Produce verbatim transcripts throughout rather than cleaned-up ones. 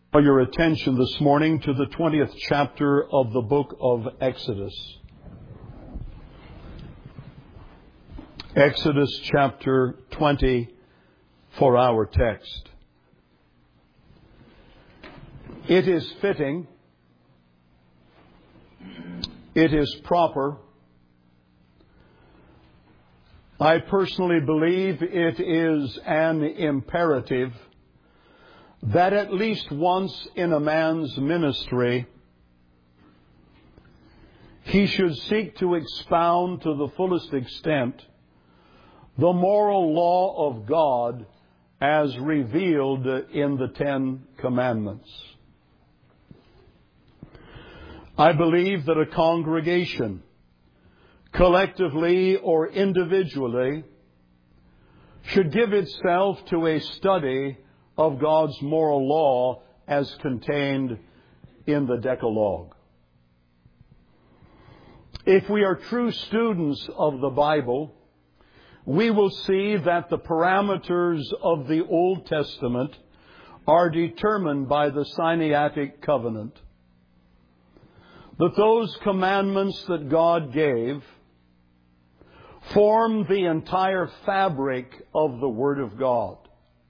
Draw your attention this morning to the twentieth chapter of the book of Exodus. Exodus chapter twenty for our text. It is fitting, it is proper, I personally believe it is an imperative that at least once in a man's ministry he should seek to expound to the fullest extent the moral law of God as revealed in the Ten Commandments. I believe that a congregation, collectively or individually, should give itself to a study of God's moral law as contained in the Decalogue. If we are true students of the Bible, we will see that the parameters of the Old Testament are determined by the Sinaitic Covenant. That those commandments that God gave form the entire fabric of the Word of God.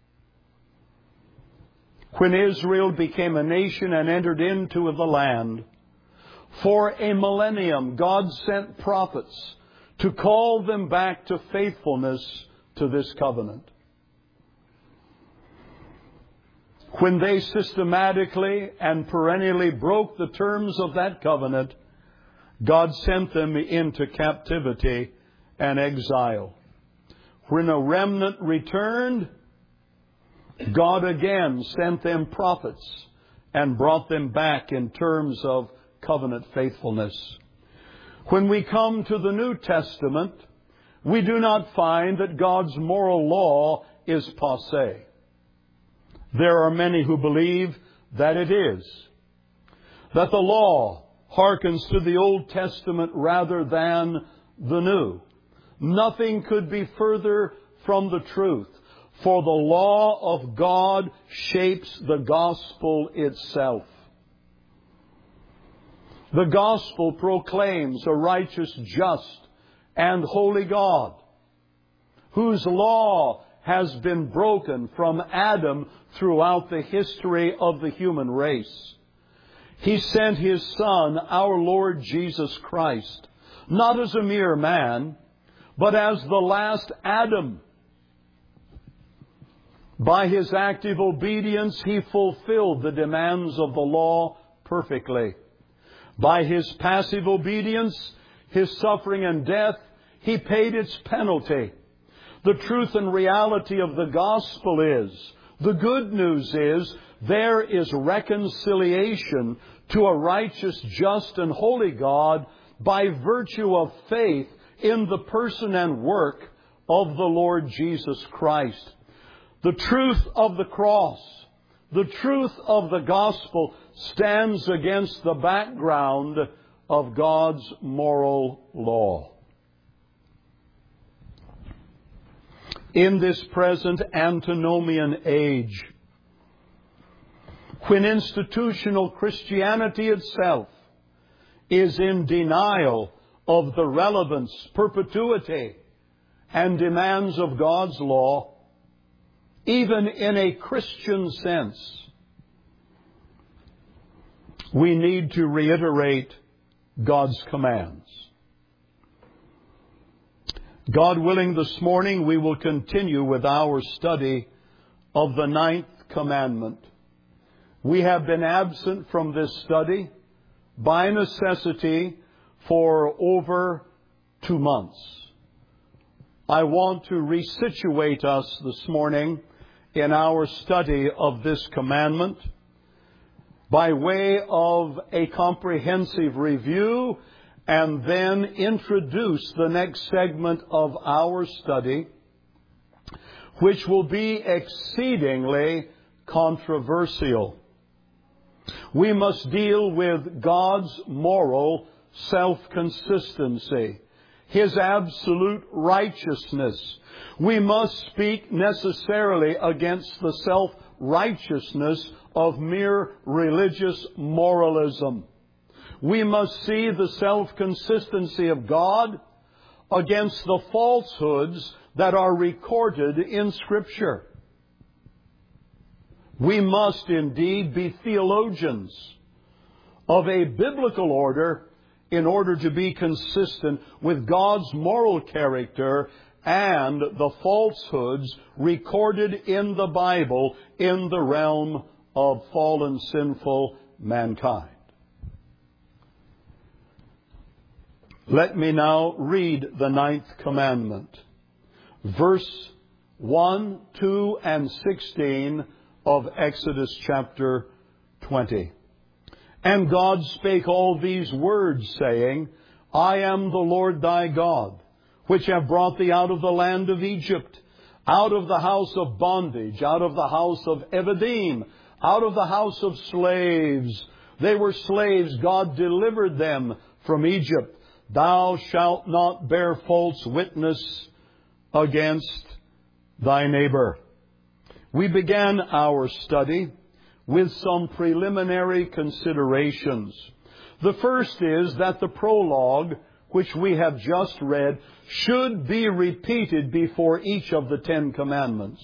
When Israel became a nation and entered into the land, for a millennium God sent prophets to call them back to faithfulness to this covenant. When they systematically and perennially broke the terms of that covenant, God sent them into captivity and exile. When a remnant returned, God again sent them prophets and brought them back in terms of covenant faithfulness. When we come to the New Testament, we do not find that God's moral law is passé. There are many who believe that it is, that the law hearkens to the Old Testament rather than the New. Nothing could be further from the truth, for the law of God shapes the gospel itself. The gospel proclaims a righteous, just, and holy God, whose law has been broken from Adam throughout the history of the human race. He sent His Son, our Lord Jesus Christ, not as a mere man, but as the last Adam. By His active obedience, He fulfilled the demands of the law perfectly. By His passive obedience, His suffering and death, He paid its penalty. The truth and reality of the gospel is, the good news is, there is reconciliation to a righteous, just, and holy God by virtue of faith in the person and work of the Lord Jesus Christ. The truth of the cross, the truth of the gospel stands against the background of God's moral law. In this present antinomian age, when institutional Christianity itself is in denial of the relevance, perpetuity, and demands of God's law, even in a Christian sense, we need to reiterate God's commands. God willing, this morning we will continue with our study of the ninth commandment. We have been absent from this study by necessity for over two months. I want to resituate us this morning in our study of this commandment by way of a comprehensive review, and then introduce the next segment of our study, which will be exceedingly controversial. We must deal with God's moral self-consistency, His absolute righteousness. We must speak necessarily against the self-righteousness of mere religious moralism. We must see the self-consistency of God against the falsehoods that are recorded in Scripture. We must indeed be theologians of a biblical order in order to be consistent with God's moral character and the falsehoods recorded in the Bible in the realm of fallen, sinful mankind. Let me now read the ninth commandment. Verse one, two, and sixteen of Exodus chapter twenty. And God spake all these words, saying, I am the Lord thy God, which have brought thee out of the land of Egypt, out of the house of bondage, out of the house of Evadim, out of the house of slaves. They were slaves. God delivered them from Egypt. Thou shalt not bear false witness against thy neighbor. We began our study with some preliminary considerations. The first is that the prologue, which we have just read, should be repeated before each of the Ten Commandments.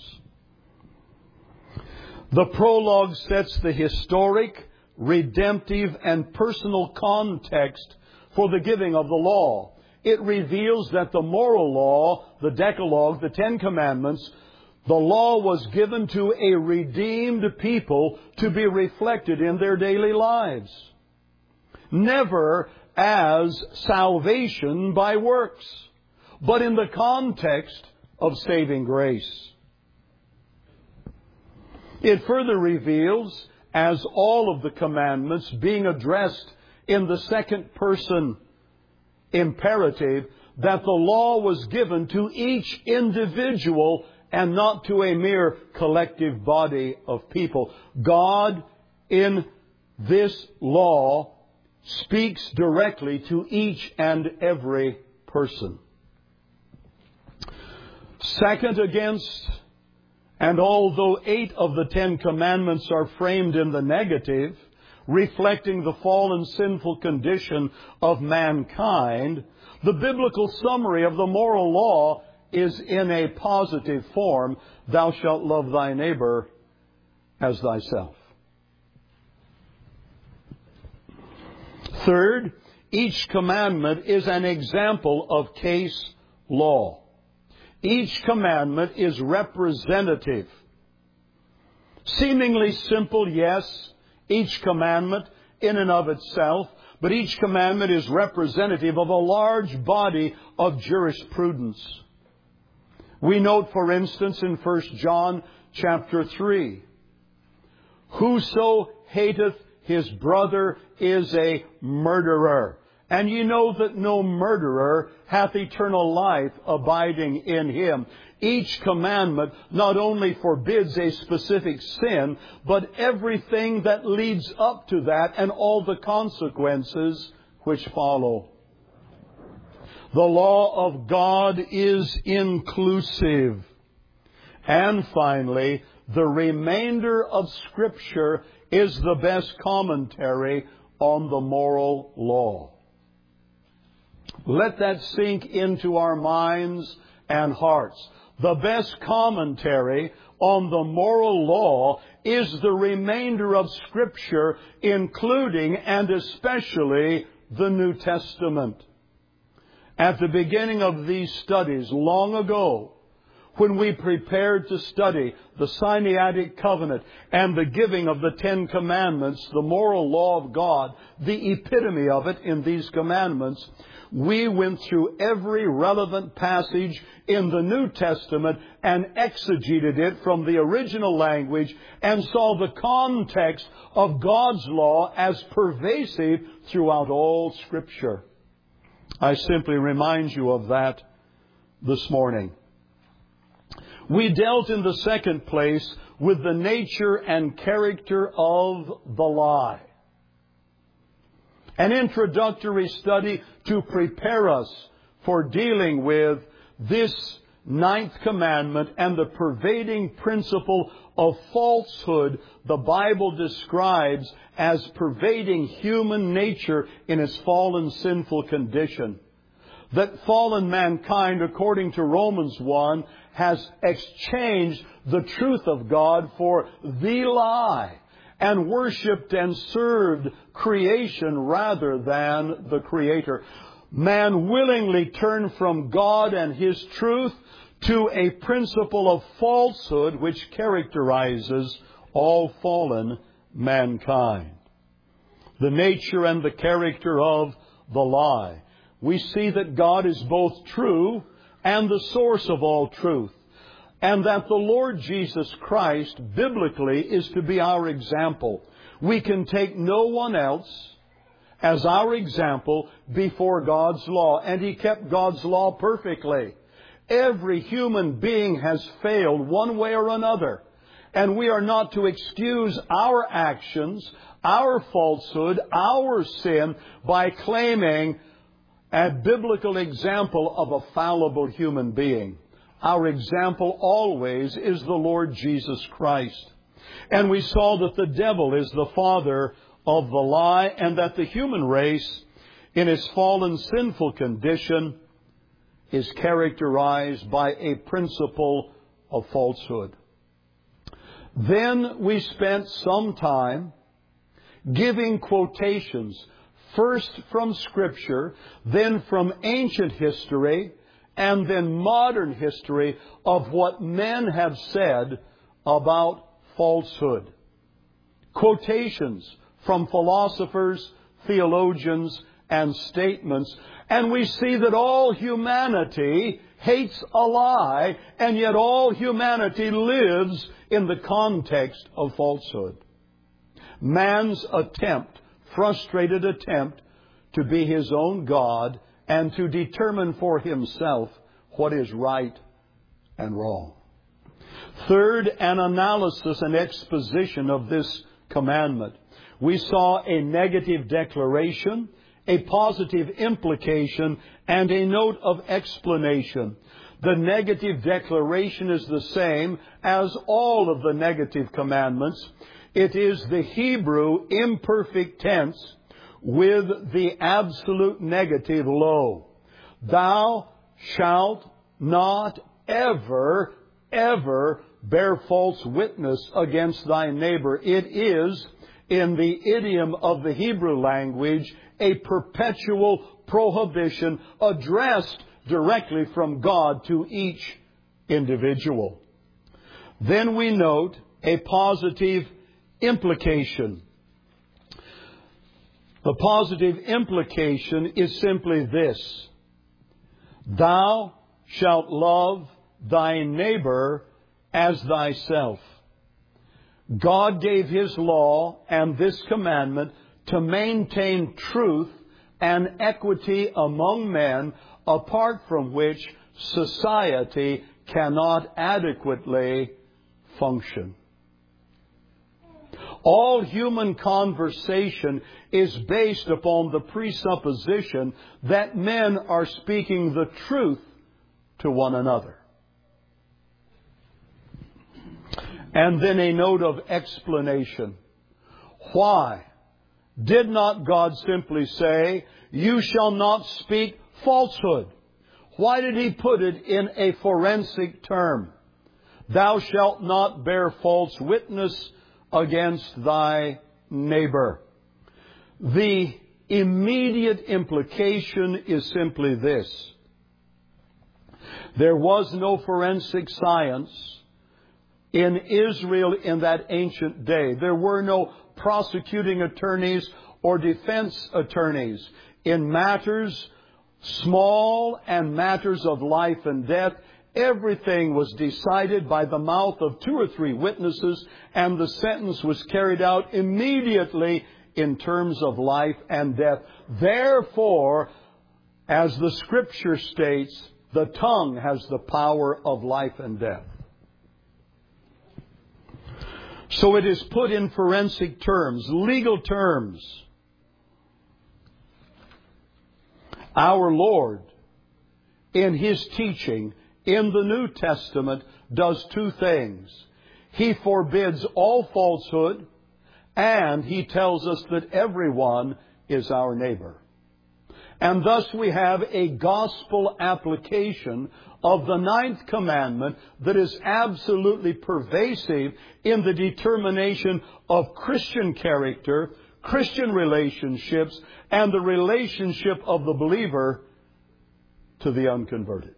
The prologue sets the historic, redemptive, and personal context for the giving of the law. It reveals that the moral law, the Decalogue, the Ten Commandments, the law was given to a redeemed people to be reflected in their daily lives. Never as salvation by works, but in the context of saving grace. It further reveals, as all of the commandments being addressed in the second person imperative, that the law was given to each individual and not to a mere collective body of people. God, in this law, speaks directly to each and every person. Second, against, and although eight of the Ten Commandments are framed in the negative, reflecting the fallen sinful condition of mankind, the biblical summary of the moral law is in a positive form. Thou shalt love thy neighbor as thyself. Third, each commandment is an example of case law. Each commandment is representative. Seemingly simple, yes, each commandment in and of itself, but each commandment is representative of a large body of jurisprudence. We note, for instance, in First John chapter three, whoso hateth his brother is a murderer. And ye know that no murderer hath eternal life abiding in him. Each commandment not only forbids a specific sin, but everything that leads up to that and all the consequences which follow. The law of God is inclusive. And finally, the remainder of Scripture is the best commentary on the moral law. Let that sink into our minds and hearts. The best commentary on the moral law is the remainder of Scripture, including and especially the New Testament. At the beginning of these studies, long ago, when we prepared to study the Sinaitic Covenant and the giving of the Ten Commandments, the moral law of God, the epitome of it in these commandments, we went through every relevant passage in the New Testament and exegeted it from the original language and saw the context of God's law as pervasive throughout all Scripture. I simply remind you of that this morning. We dealt in the second place with the nature and character of the lie. An introductory study to prepare us for dealing with this ninth commandment and the pervading principle of falsehood the Bible describes as pervading human nature in its fallen, sinful condition. That fallen mankind, according to Romans one, has exchanged the truth of God for the lie and worshipped and served creation rather than the Creator. Man willingly turned from God and His truth to a principle of falsehood which characterizes all fallen mankind. The nature and the character of the lie. We see that God is both true and the source of all truth, and that the Lord Jesus Christ, biblically, is to be our example. We can take no one else as our example before God's law, and He kept God's law perfectly. Every human being has failed one way or another, and we are not to excuse our actions, our falsehood, our sin by claiming a biblical example of a fallible human being. Our example always is the Lord Jesus Christ. And we saw that the devil is the father of the lie, and that the human race, in its fallen, sinful condition, is characterized by a principle of falsehood. Then we spent some time giving quotations, first from Scripture, then from ancient history, and then modern history of what men have said about falsehood. Quotations from philosophers, theologians, and statements. And we see that all humanity hates a lie, and yet all humanity lives in the context of falsehood. Man's attempt, frustrated attempt, to be his own God and to determine for himself what is right and wrong. Third, an analysis and exposition of this commandment. We saw a negative declaration, a positive implication, and a note of explanation. The negative declaration is the same as all of the negative commandments. It is the Hebrew imperfect tense with the absolute negative lo. Thou shalt not ever, ever bear false witness against thy neighbor. It is, in the idiom of the Hebrew language, a perpetual prohibition addressed directly from God to each individual. Then we note a positive implication. The positive implication is simply this: thou shalt love thy neighbor as thyself. God gave His law and this commandment to maintain truth and equity among men, apart from which society cannot adequately function. All human conversation is based upon the presupposition that men are speaking the truth to one another. And then a note of explanation. Why did not God simply say, you shall not speak falsehood? Why did He put it in a forensic term? Thou shalt not bear false witness against thy neighbor. The immediate implication is simply this: there was no forensic science in Israel in that ancient day. There were no prosecuting attorneys or defense attorneys in matters small and matters of life and death. Everything was decided by the mouth of two or three witnesses, and the sentence was carried out immediately in terms of life and death. Therefore, as the Scripture states, the tongue has the power of life and death. So it is put in forensic terms, legal terms. Our Lord, in His teaching, in the New Testament does two things. He forbids all falsehood, and He tells us that everyone is our neighbor. And thus we have a gospel application of the ninth commandment that is absolutely pervasive in the determination of Christian character, Christian relationships, and the relationship of the believer to the unconverted.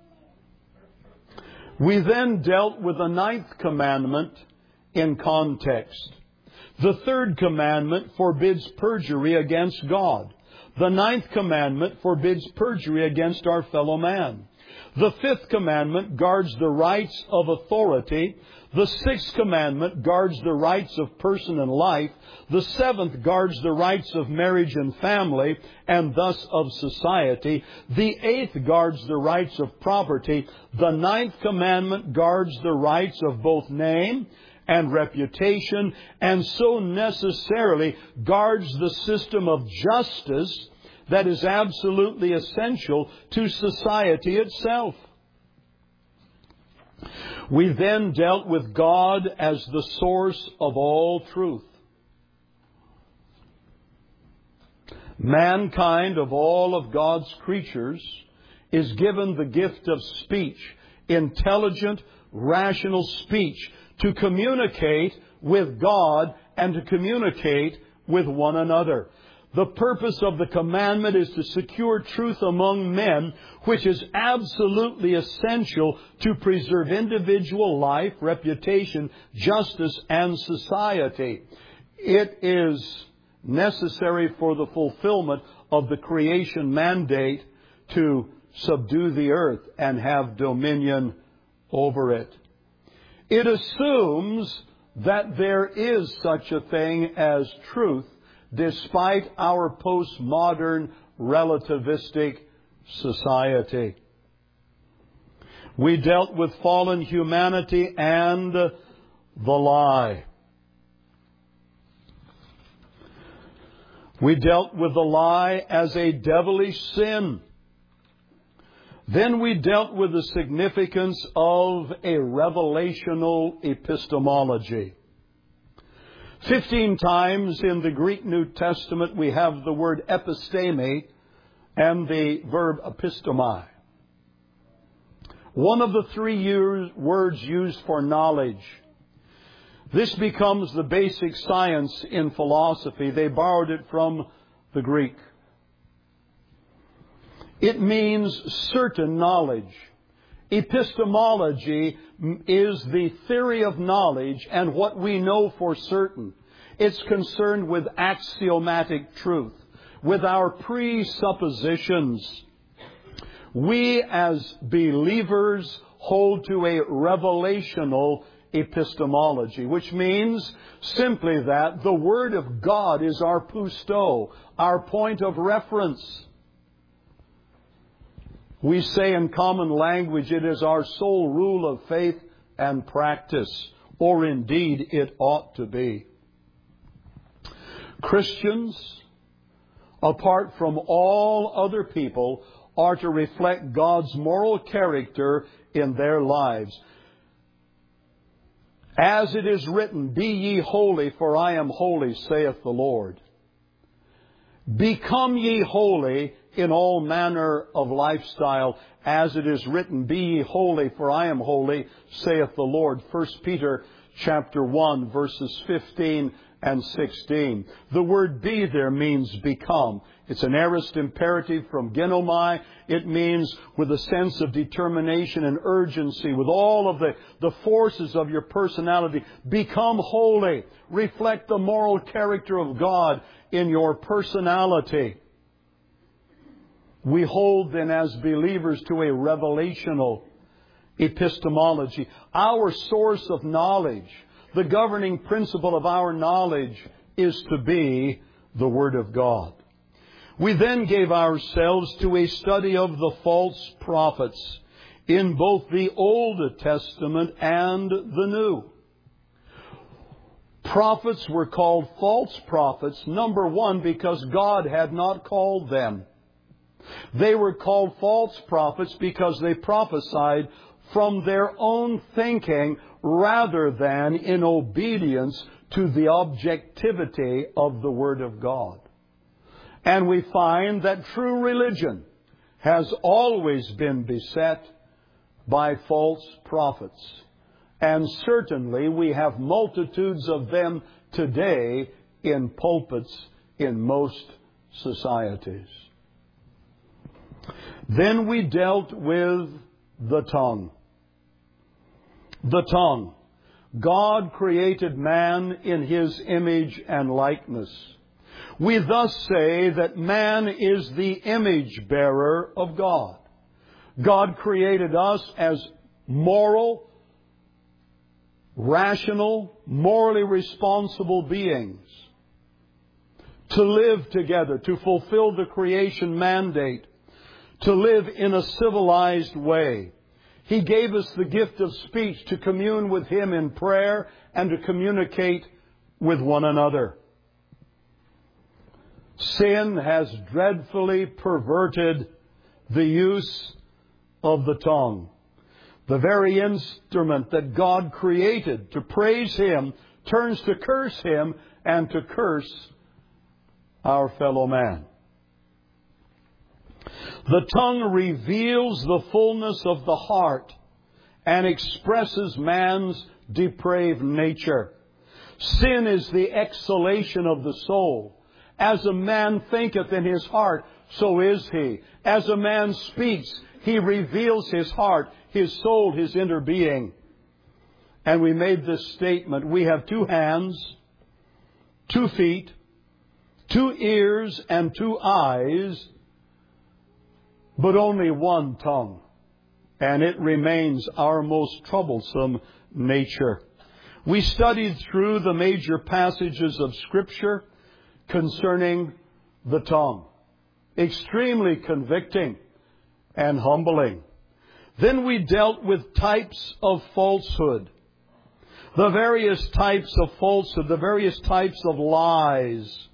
We then dealt with the ninth commandment in context. The third commandment forbids perjury against God. The ninth commandment forbids perjury against our fellow man. The fifth commandment guards the rights of authority. The sixth commandment guards the rights of person and life. The seventh guards the rights of marriage and family, and thus of society. The eighth guards the rights of property. The ninth commandment guards the rights of both name and reputation, and so necessarily guards the system of justice that is absolutely essential to society itself. We then dealt with God as the source of all truth. Mankind, of all of God's creatures, is given the gift of speech, intelligent, rational speech, to communicate with God and to communicate with one another. The purpose of the commandment is to secure truth among men, which is absolutely essential to preserve individual life, reputation, justice, and society. It is necessary for the fulfillment of the creation mandate to subdue the earth and have dominion over it. It assumes that there is such a thing as truth, despite our postmodern relativistic society. We dealt with fallen humanity and the lie. We dealt with the lie as a devilish sin. Then we dealt with the significance of a revelational epistemology. Fifteen times in the Greek New Testament we have the word episteme and the verb epistomai. One of the three years, words used for knowledge. This becomes the basic science in philosophy. They borrowed it from the Greek. It means certain knowledge. Epistemology is the theory of knowledge and what we know for certain. It's concerned with axiomatic truth, with our presuppositions. We as believers hold to a revelational epistemology, which means simply that the Word of God is our pousto, our point of reference. We say in common language, it is our sole rule of faith and practice, or indeed it ought to be. Christians, apart from all other people, are to reflect God's moral character in their lives. As it is written, "Be ye holy, for I am holy, saith the Lord." Become ye holy in all manner of lifestyle, as it is written, "Be ye holy, for I am holy, saith the Lord." First Peter chapter one, verses fifteen and sixteen. The word "be" there means become. It's an aorist imperative from ginomai. It means with a sense of determination and urgency, with all of the, the forces of your personality, become holy. Reflect the moral character of God in your personality. We hold then as believers to a revelational epistemology. Our source of knowledge, the governing principle of our knowledge, is to be the Word of God. We then gave ourselves to a study of the false prophets in both the Old Testament and the New. Prophets were called false prophets, number one, because God had not called them. They were called false prophets because they prophesied from their own thinking rather than in obedience to the objectivity of the Word of God. And we find that true religion has always been beset by false prophets. And certainly we have multitudes of them today in pulpits in most societies. Then we dealt with the tongue. The tongue. God created man in His image and likeness. We thus say that man is the image bearer of God. God created us as moral, rational, morally responsible beings to live together, to fulfill the creation mandate, to live in a civilized way. He gave us the gift of speech to commune with Him in prayer and to communicate with one another. Sin has dreadfully perverted the use of the tongue. The very instrument that God created to praise Him turns to curse Him and to curse our fellow man. The tongue reveals the fullness of the heart and expresses man's depraved nature. Sin is the exhalation of the soul. As a man thinketh in his heart, so is he. As a man speaks, he reveals his heart, his soul, his inner being. And we made this statement: we have two hands, two feet, two ears, and two eyes, but only one tongue. And it remains our most troublesome nature. We studied through the major passages of Scripture concerning the tongue. Extremely convicting and humbling. Then we dealt with types of falsehood. The various types of falsehood, the various types of lies.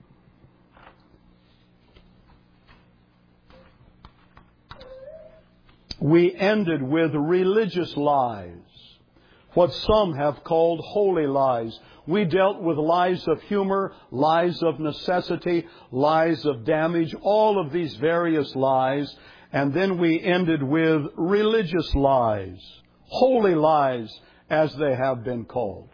We ended with religious lies, what some have called holy lies. We dealt with lies of humor, lies of necessity, lies of damage, all of these various lies. And then we ended with religious lies, holy lies as they have been called.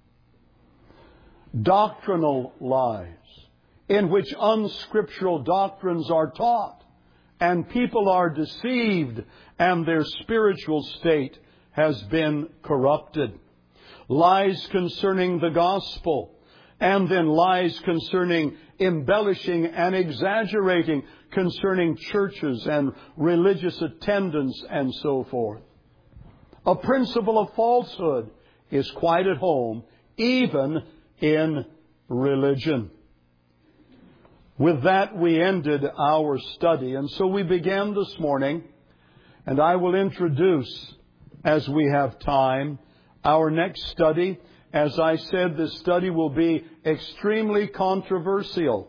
Doctrinal lies, in which unscriptural doctrines are taught, and people are deceived, and their spiritual state has been corrupted. Lies concerning the gospel, and then lies concerning embellishing and exaggerating concerning churches and religious attendance and so forth. A principle of falsehood is quite at home, even in religion. With that, we ended our study. And so we began this morning, and I will introduce, as we have time, our next study. As I said, this study will be extremely controversial.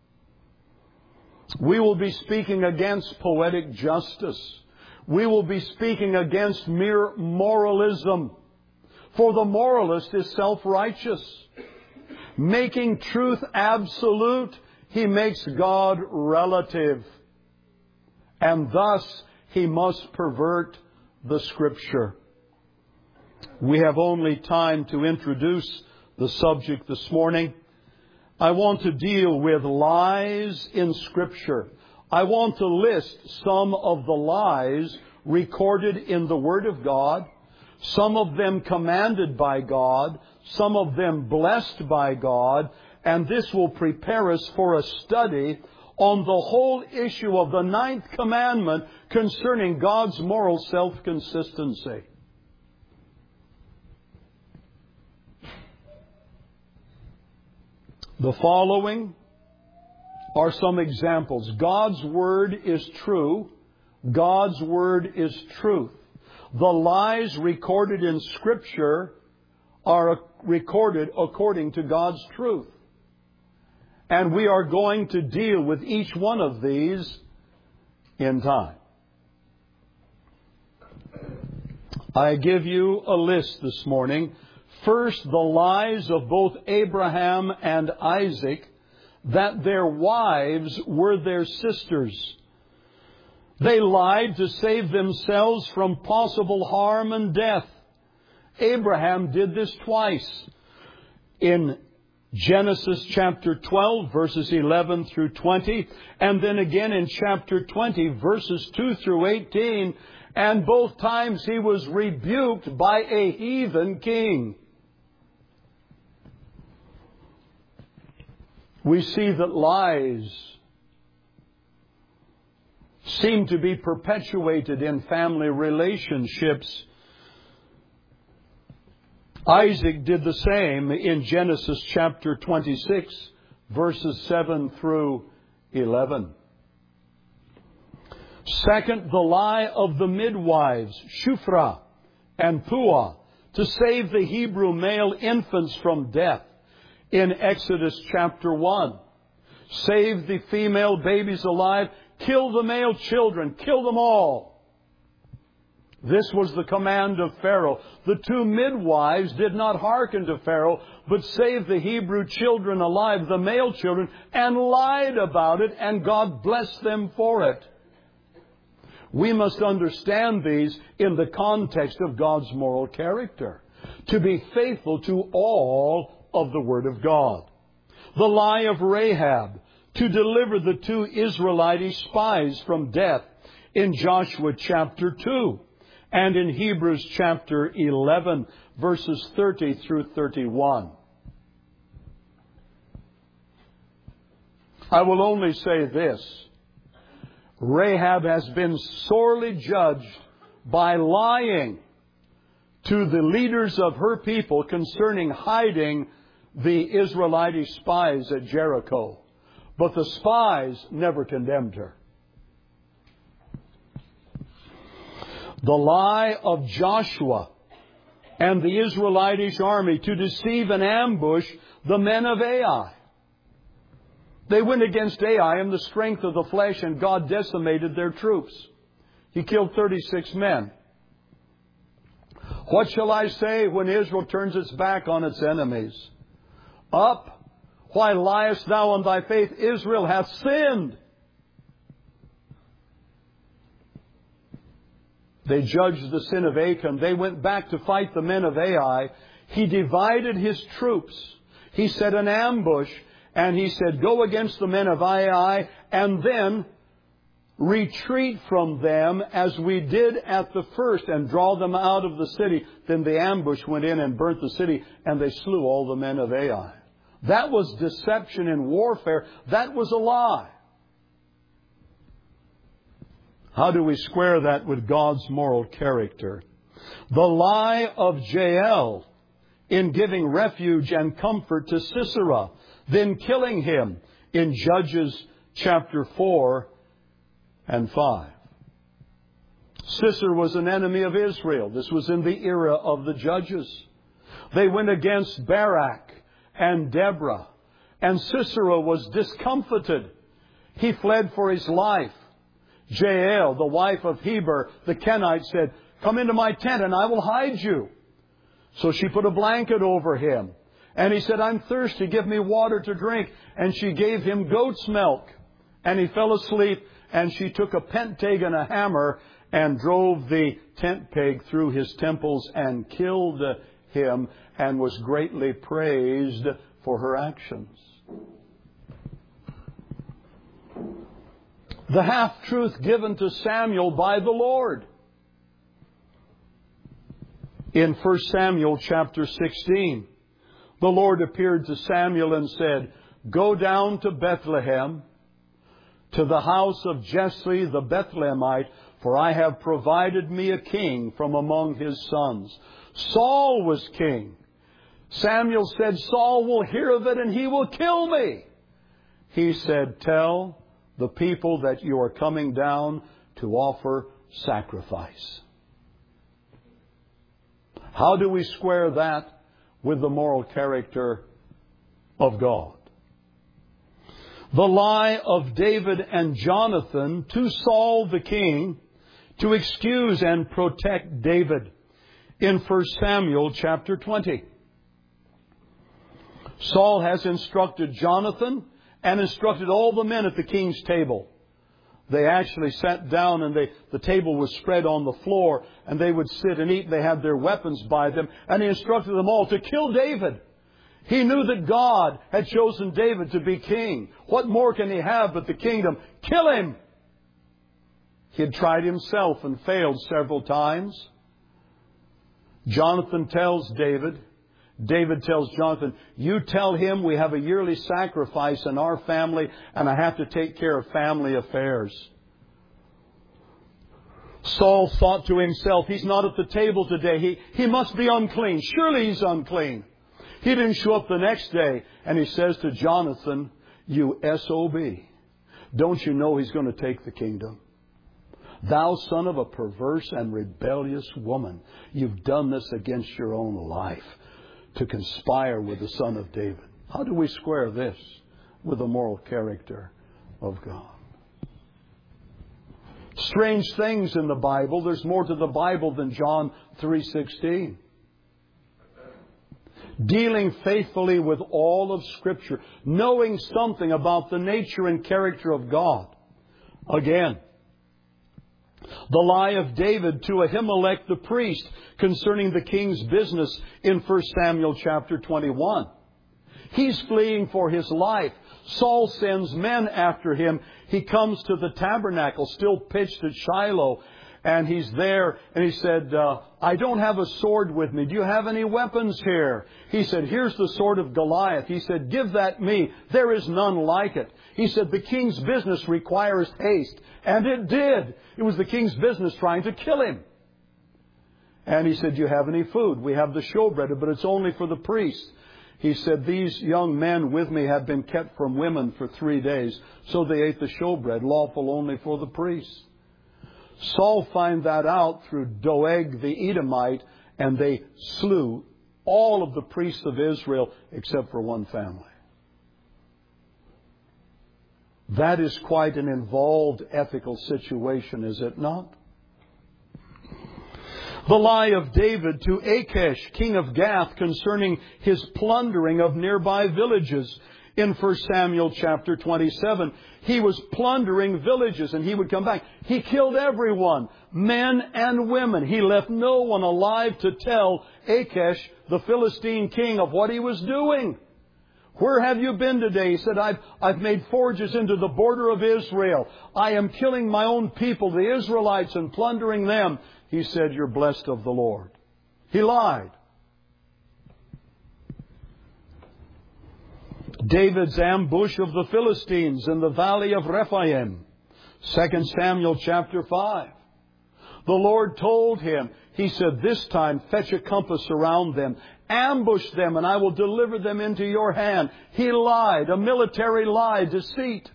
We will be speaking against poetic justice. We will be speaking against mere moralism. For the moralist is self-righteous. Making truth absolute, he makes God relative. And thus, he must pervert the Scripture. We have only time to introduce the subject this morning. I want to deal with lies in Scripture. I want to list some of the lies recorded in the Word of God, some of them commanded by God, some of them blessed by God, and this will prepare us for a study on the whole issue of the ninth commandment concerning God's moral self-consistency. The following are some examples. God's Word is true. God's Word is truth. The lies recorded in Scripture are recorded according to God's truth. And we are going to deal with each one of these in time. I give you a list this morning. First, the lies of both Abraham and Isaac, that their wives were their sisters. They lied to save themselves from possible harm and death. Abraham did this twice. In Genesis chapter twelve, verses eleven through twenty, and then again in chapter twenty, verses two through eighteen, and both times he was rebuked by a heathen king. We see that lies seem to be perpetuated in family relationships. Isaac did the same in Genesis chapter twenty-six, verses seven through eleven. Second, the lie of the midwives, Shuphrah and Puah, to save the Hebrew male infants from death in Exodus chapter one. Save the female babies alive, kill the male children, kill them all. This was the command of Pharaoh. The two midwives did not hearken to Pharaoh, but saved the Hebrew children alive, the male children, and lied about it, and God blessed them for it. We must understand these in the context of God's moral character, to be faithful to all of the Word of God. The lie of Rahab, to deliver the two Israelite spies from death in Joshua chapter two. And in Hebrews chapter eleven, verses thirty through thirty-one. I will only say this. Rahab has been sorely judged by lying to the leaders of her people concerning hiding the Israelite spies at Jericho. But the spies never condemned her. The lie of Joshua and the Israelitish army to deceive and ambush the men of Ai. They went against Ai in the strength of the flesh, and God decimated their troops. He killed thirty-six men. What shall I say when Israel turns its back on its enemies? Up, why liest thou on thy faith? Israel hath sinned. They judged the sin of Achan. They went back to fight the men of Ai. He divided his troops. He set an ambush, and he said, go against the men of Ai, and then retreat from them as we did at the first, and draw them out of the city. Then the ambush went in and burnt the city, and they slew all the men of Ai. That was deception in warfare. That was a lie. How do we square that with God's moral character? The lie of Jael in giving refuge and comfort to Sisera, then killing him in Judges chapter four and five. Sisera was an enemy of Israel. This was in the era of the Judges. They went against Barak and Deborah, and Sisera was discomfited. He fled for his life. Jael, the wife of Heber, the Kenite, said, come into my tent and I will hide you. So she put a blanket over him. And he said, I'm thirsty, give me water to drink. And she gave him goat's milk. And he fell asleep, and she took a pentag and a hammer and drove the tent peg through his temples and killed him, and was greatly praised for her actions. The half-truth given to Samuel by the Lord. In First Samuel chapter sixteen, the Lord appeared to Samuel and said, go down to Bethlehem, to the house of Jesse the Bethlehemite, for I have provided me a king from among his sons. Saul was king. Samuel said, Saul will hear of it and he will kill me. He said, tell the people that you are coming down to offer sacrifice. How do we square that with the moral character of God? The lie of David and Jonathan to Saul the king to excuse and protect David in First Samuel chapter twenty. Saul has instructed Jonathan and instructed all the men at the king's table. They actually sat down and they, the table was spread on the floor and they would sit and eat. They had their weapons by them, and he instructed them all to kill David. He knew that God had chosen David to be king. What more can he have but the kingdom? Kill him! He had tried himself and failed several times. Jonathan tells David, David tells Jonathan, you tell him we have a yearly sacrifice in our family and I have to take care of family affairs. Saul thought to himself, he's not at the table today. He, he must be unclean. Surely he's unclean. He didn't show up the next day, and he says to Jonathan, you S O B, don't you know he's going to take the kingdom? Thou son of a perverse and rebellious woman, you've done this against your own life to conspire with the son of David. How do we square this with the moral character of God? Strange things in the Bible. There's more to the Bible than John three sixteen. Dealing faithfully with all of Scripture, knowing something about the nature and character of God. Again, the lie of David to Ahimelech the priest concerning the king's business in First Samuel chapter twenty-one. He's fleeing for his life. Saul sends men after him. He comes to the tabernacle, still pitched at Shiloh, and he's there, and he said, uh, I don't have a sword with me. Do you have any weapons here? He said, here's the sword of Goliath. He said, give that me. There is none like it. He said, the king's business requires haste. And it did. It was the king's business trying to kill him. And he said, do you have any food? We have the showbread, but it's only for the priests. He said, these young men with me have been kept from women for three days. So they ate the showbread, lawful only for the priests. Saul found that out through Doeg the Edomite, and they slew all of the priests of Israel except for one family. That is quite an involved ethical situation, is it not? The lie of David to Achish, king of Gath, concerning his plundering of nearby villages. In First Samuel chapter twenty-seven, he was plundering villages and he would come back. He killed everyone, men and women. He left no one alive to tell Achish, the Philistine king, of what he was doing. Where have you been today? He said, I've, I've made forges into the border of Israel. I am killing my own people, the Israelites, and plundering them. He said, you're blessed of the Lord. He lied. David's ambush of the Philistines in the valley of Rephaim. Second Samuel chapter five. The Lord told him, He said, this time fetch a compass around them. Ambush them and I will deliver them into your hand. He lied, a military lie, deceit.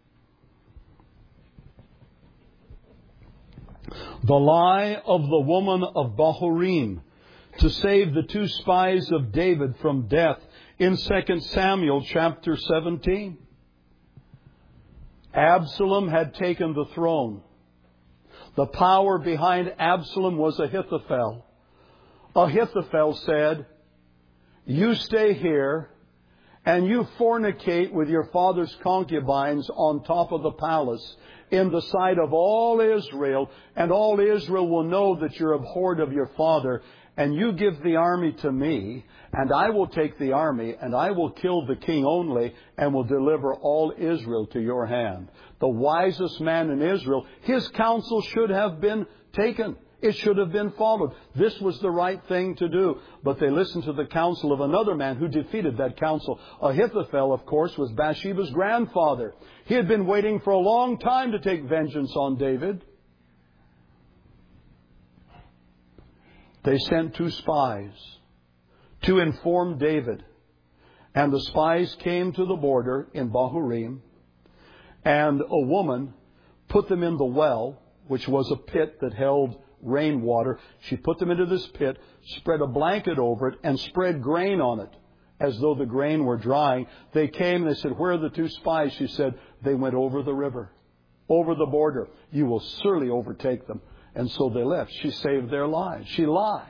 The lie of the woman of Bahurim to save the two spies of David from death in Second Samuel chapter seventeen. Absalom had taken the throne. The power behind Absalom was Ahithophel. Ahithophel said, you stay here and you fornicate with your father's concubines on top of the palace in the sight of all Israel, and all Israel will know that you're abhorred of your father, and you give the army to me, and I will take the army, and I will kill the king only, and will deliver all Israel to your hand. The wisest man in Israel, his counsel should have been taken. It should have been followed. This was the right thing to do. But they listened to the counsel of another man who defeated that counsel. Ahithophel, of course, was Bathsheba's grandfather. He had been waiting for a long time to take vengeance on David. They sent two spies to inform David. And the spies came to the border in Bahurim. And a woman put them in the well, which was a pit that held rainwater. She put them into this pit, spread a blanket over it, and spread grain on it. as though the grain were drying. They came and they said, "Where are the two spies?" She said, "They went over the river, over the border. You will surely overtake them." And so they left. She saved their lives. She lied.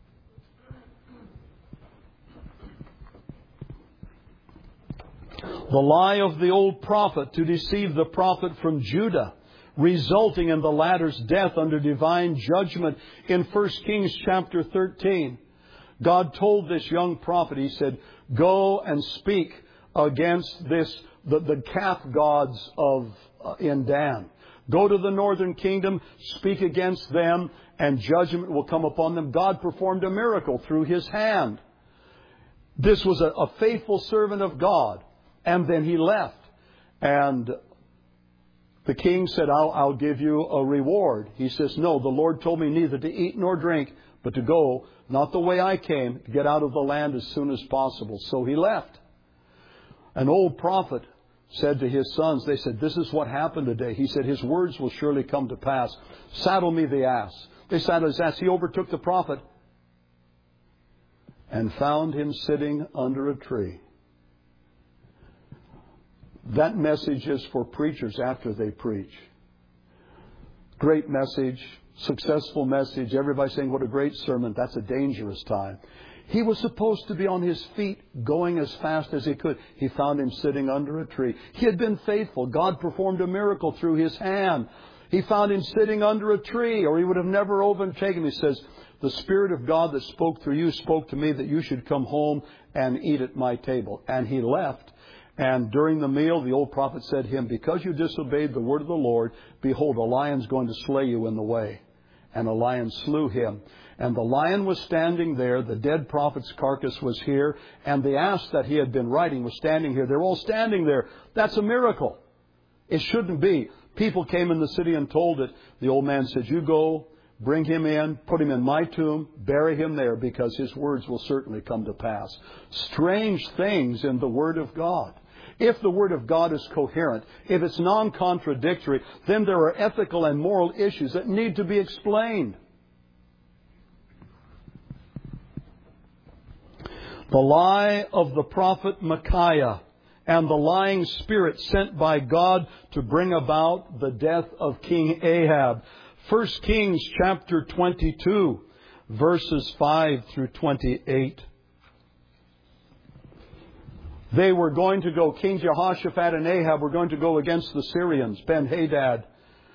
The lie of the old prophet to deceive the prophet from Judah, resulting in the latter's death under divine judgment. In First Kings chapter thirteen, God told this young prophet, He said, "Go and speak against this, the, the calf gods of uh, in Dan. Go to the northern kingdom, speak against them, and judgment will come upon them." God performed a miracle through his hand. This was a, a faithful servant of God. And then he left. And the king said, I'll, I'll give you a reward. He says, "No, the Lord told me neither to eat nor drink, but to go, not the way I came, to get out of the land as soon as possible." So he left. An old prophet said to his sons, they said, "This is what happened today." He said, "His words will surely come to pass. Saddle me the ass." They saddled his ass. He overtook the prophet and found him sitting under a tree. That message is for preachers after they preach. Great message, successful message. Everybody saying, "What a great sermon." That's a dangerous time. He was supposed to be on his feet going as fast as he could. He found him sitting under a tree. He had been faithful. God performed a miracle through his hand. He found him sitting under a tree, or he would have never overtaken him. He says, "The Spirit of God that spoke through you spoke to me that you should come home and eat at my table." And he left. And during the meal, the old prophet said to him, "Because you disobeyed the word of the Lord, behold, a lion's going to slay you in the way." And a lion slew him. And the lion was standing there. The dead prophet's carcass was here. And the ass that he had been riding was standing here. They're all standing there. That's a miracle. It shouldn't be. People came in the city and told it. The old man said, "You go, bring him in, put him in my tomb, bury him there, because his words will certainly come to pass." Strange things in the Word of God. If the Word of God is coherent, if it's non-contradictory, then there are ethical and moral issues that need to be explained. The lie of the prophet Micaiah and the lying spirit sent by God to bring about the death of King Ahab. First Kings chapter twenty-two, verses five through twenty-eight. They were going to go, King Jehoshaphat and Ahab were going to go against the Syrians, Ben-Hadad.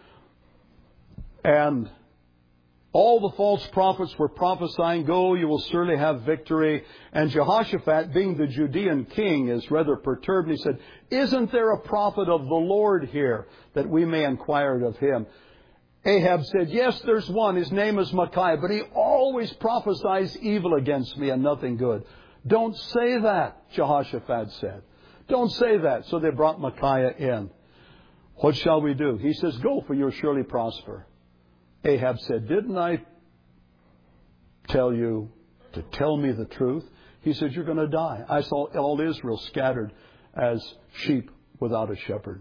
And all the false prophets were prophesying, "Go, you will surely have victory." And Jehoshaphat, being the Judean king, is rather perturbed. He said, "Isn't there a prophet of the Lord here, that we may inquire of him?" Ahab said, "Yes, there's one. His name is Micaiah, but he always prophesies evil against me and nothing good." "Don't say that," Jehoshaphat said. "Don't say that." So they brought Micaiah in. "What shall we do?" He says, "Go, for you'll surely prosper." Ahab said, "Didn't I tell you to tell me the truth?" He said, "You're going to die. I saw all Israel scattered as sheep without a shepherd."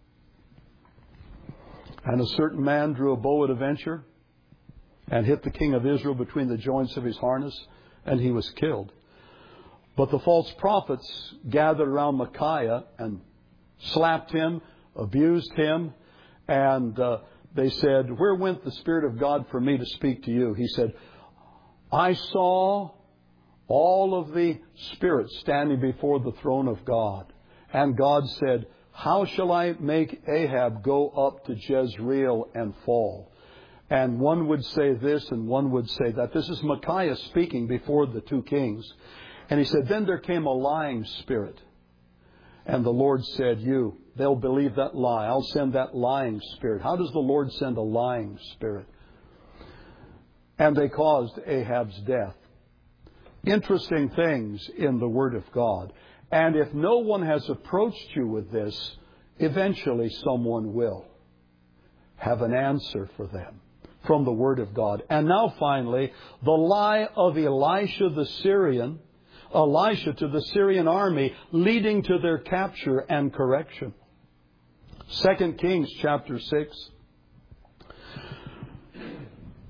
And a certain man drew a bow at a venture and hit the king of Israel between the joints of his harness, and he was killed. But the false prophets gathered around Micaiah and slapped him, abused him, and uh, they said, "Where went the Spirit of God for me to speak to you?" He said, "I saw all of the spirits standing before the throne of God. And God said, how shall I make Ahab go up to Jezreel and fall?" And one would say this and one would say that. This is Micaiah speaking before the two kings. And he said, "Then there came a lying spirit. And the Lord said, you, they'll believe that lie. I'll send that lying spirit." How does the Lord send a lying spirit? And they caused Ahab's death. Interesting things in the Word of God. And if no one has approached you with this, eventually someone will have an answer for them from the Word of God. And now finally, the lie of Elisha the Syrian, Elisha to the Syrian army, leading to their capture and correction. Second Kings chapter six.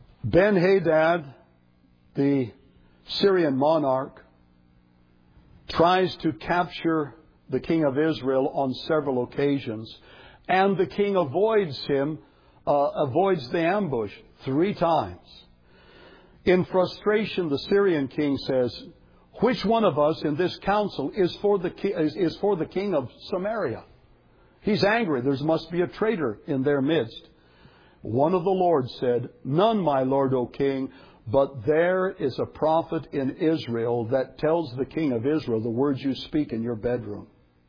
Ben-Hadad, the Syrian monarch, tries to capture the king of Israel on several occasions. And the king avoids him, uh, avoids the ambush three times. In frustration, the Syrian king says, which one of us in this council is for the ki- is, is for the king of Samaria? He's angry. There must be a traitor in their midst. One of the lords said, none, my lord, O king, but there is a prophet in Israel that tells the king of Israel the words you speak in your bedroom.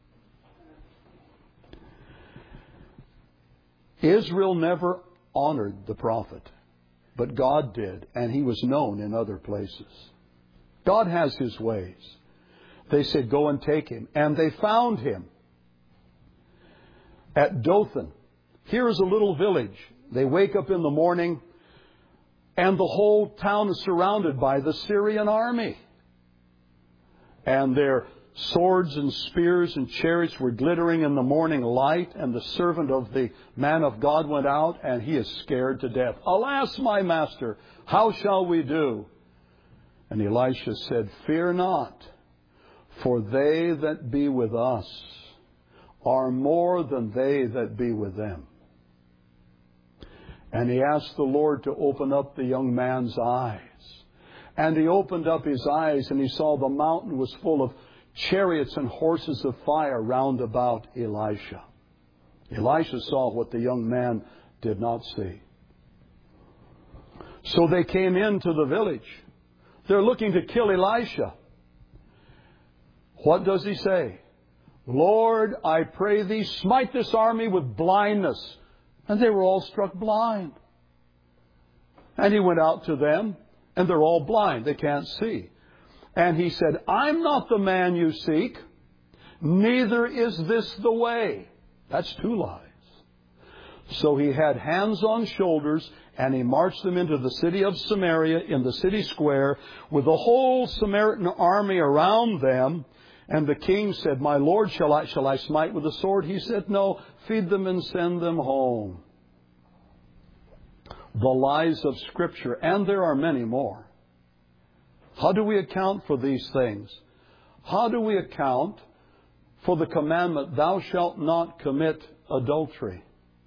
Israel never honored the prophet, but God did, and he was known in other places. God has his ways. They said, go and take him. And they found him at Dothan. Here is a little village. They wake up in the morning, and the whole town is surrounded by the Syrian army. And their swords and spears and chariots were glittering in the morning light, and the servant of the man of God went out, and he is scared to death. Alas, my master, how shall we do? And Elisha said, fear not, for they that be with us are more than they that be with them. And he asked the Lord to open up the young man's eyes. And he opened up his eyes, and he saw the mountain was full of chariots and horses of fire round about Elisha. Elisha saw what the young man did not see. So they came into the village. They're looking to kill Elisha. What does he say? Lord, I pray thee, smite this army with blindness. And they were all struck blind. And he went out to them, and they're all blind. They can't see. And he said, I'm not the man you seek, neither is this the way. That's two lies. So he had hands on shoulders, and he marched them into the city of Samaria in the city square with the whole Samaritan army around them. And the king said, my lord, shall I, shall I smite with the sword? He said, no, feed them and send them home. The lies of Scripture, and there are many more. How do we account for these things? How do we account for the commandment, thou shalt not commit adultery?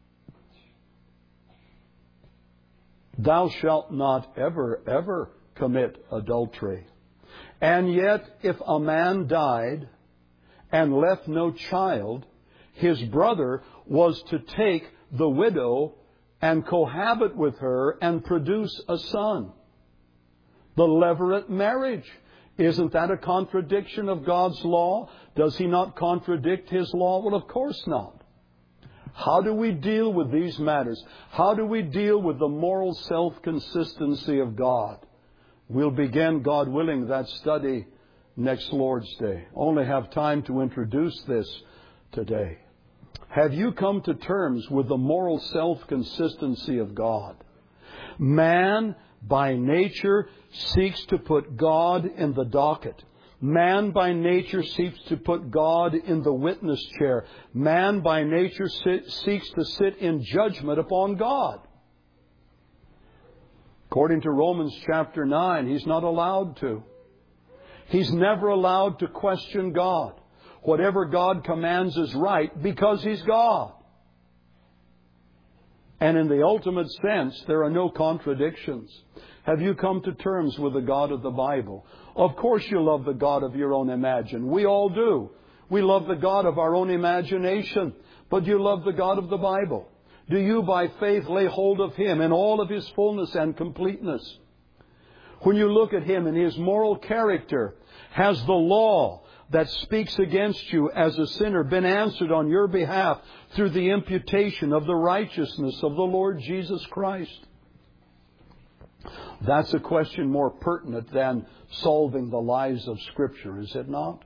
Thou shalt not ever, ever commit adultery. And yet, if a man died and left no child, his brother was to take the widow and cohabit with her and produce a son. The levirate marriage. Isn't that a contradiction of God's law? Does he not contradict his law? Well, of course not. How do we deal with these matters? How do we deal with the moral self-consistency of God? We'll begin, God willing, that study next Lord's Day. Only have time to introduce this today. Have you come to terms with the moral self-consistency of God? Man, by nature, seeks to put God in the docket. Man by nature seeks to put God in the witness chair. Man by nature sit, seeks to sit in judgment upon God. According to Romans chapter nine, he's not allowed to. He's never allowed to question God. Whatever God commands is right because He's God. And in the ultimate sense, there are no contradictions. Have you come to terms with the God of the Bible? Of course you love the God of your own imagination. We all do. We love the God of our own imagination. But you love the God of the Bible. Do you by faith lay hold of Him in all of His fullness and completeness? When you look at Him in His moral character, has the law that speaks against you as a sinner been answered on your behalf through the imputation of the righteousness of the Lord Jesus Christ? That's a question more pertinent than solving the lies of Scripture, is it not?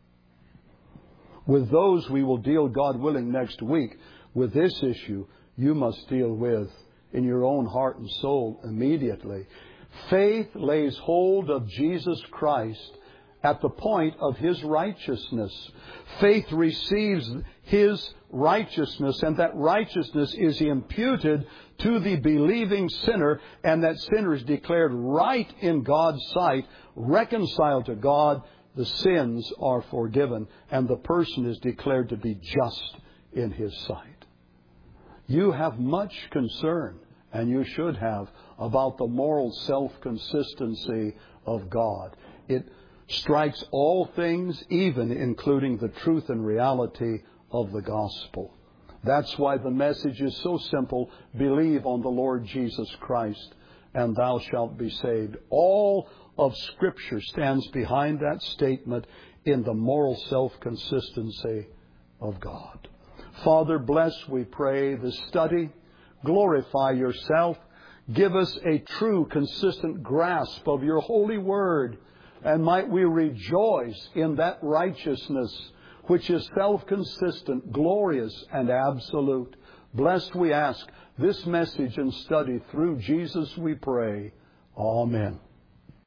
With those we will deal, God willing, next week. With this issue, you must deal with in your own heart and soul immediately. Faith lays hold of Jesus Christ at the point of His righteousness. Faith receives His righteousness, and that righteousness is imputed to the believing sinner, and that sinner is declared right in God's sight, reconciled to God the sins are forgiven, and the person is declared to be just in His sight. You have much concern, and you should have, about the moral self-consistency of God. It strikes all things, even including the truth and reality of the gospel. That's why the message is so simple. Believe on the Lord Jesus Christ, and thou shalt be saved. All of Scripture stands behind that statement in the moral self-consistency of God. Father, bless, we pray, this study. Glorify yourself. Give us a true, consistent grasp of your holy word. And might we rejoice in that righteousness which is self-consistent, glorious, and absolute. Blessed, we ask, this message and study through Jesus, we pray. Amen.